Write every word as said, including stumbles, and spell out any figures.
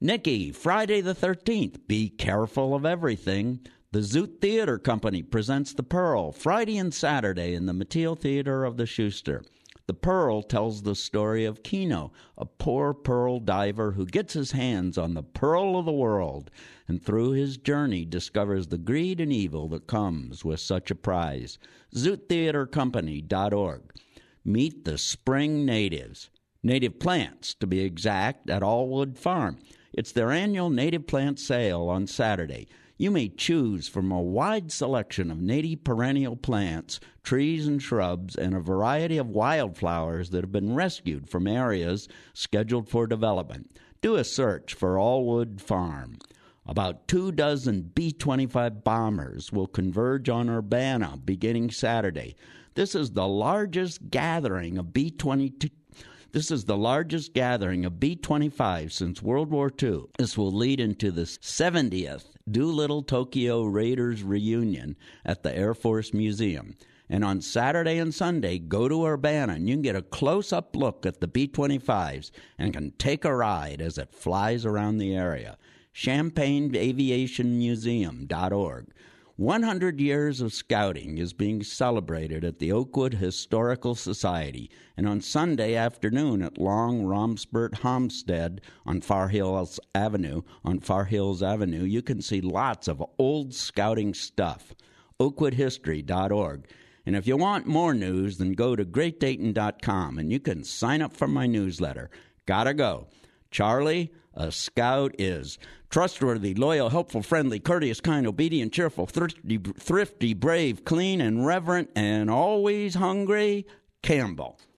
Nikki, Friday the thirteenth, be careful of everything. The Zoot Theater Company presents The Pearl, Friday and Saturday in the Mateel Theater of the Schuster. The Pearl tells the story of Keno, a poor pearl diver who gets his hands on the pearl of the world, and through his journey discovers the greed and evil that comes with such a prize. zoot theater company dot org. Meet the spring natives. Native plants, to be exact, at Allwood Farm. It's their annual native plant sale on Saturday. You may choose from a wide selection of native perennial plants, trees and shrubs, and a variety of wildflowers that have been rescued from areas scheduled for development. Do a search for Allwood Farm. About two dozen B twenty-five bombers will converge on Urbana beginning Saturday. This is the largest gathering of B twenty-two. This is the largest gathering of B twenty-five since World War Two. This will lead into the seventieth Doolittle Tokyo Raiders reunion at the Air Force Museum. And on Saturday and Sunday, go to Urbana and you can get a close-up look at the B twenty-fives and can take a ride as it flies around the area. Champaign Aviation Museum dot org. one hundred years of scouting is being celebrated at the Oakwood Historical Society, and on Sunday afternoon at Long Romspert Homestead on Far Hills Avenue, on Far Hills Avenue, you can see lots of old scouting stuff. oakwood history dot org. And if you want more news, then go to great dayton dot com, and you can sign up for my newsletter. Gotta go. Charlie, a scout is trustworthy, loyal, helpful, friendly, courteous, kind, obedient, cheerful, thrifty, thrifty, brave, clean, and reverent, and always hungry. Campbell.